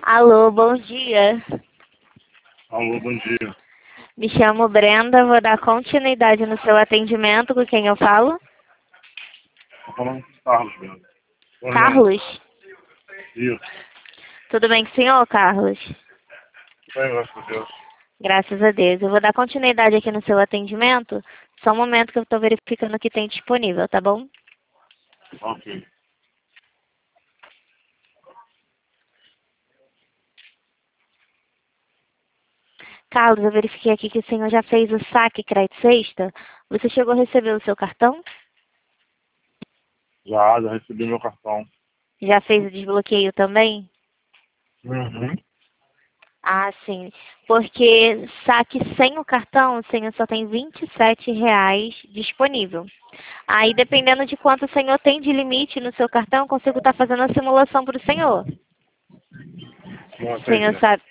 Alô, bom dia. Alô, bom dia. Me chamo Brenda, vou dar continuidade no seu atendimento. Com quem eu falo? Tô falando com o Carlos, velho. Carlos? Isso. Tudo bem com o senhor, Carlos? Bem, graças a Deus. Graças a Deus. Eu vou dar continuidade aqui no seu atendimento. Só um momento que eu estou verificando o que tem disponível, tá bom? Ok. Carlos, eu verifiquei aqui que o senhor já fez o saque crédito sexta. Você chegou a receber o seu cartão? Já recebi meu cartão. Já fez o desbloqueio também? Uhum. Ah, sim. Porque saque sem o cartão, o senhor só tem R$ 27 disponível. Aí, dependendo de quanto o senhor tem de limite no seu cartão, eu consigo estar fazendo a simulação para o senhor. Não O senhor entendi. sabe,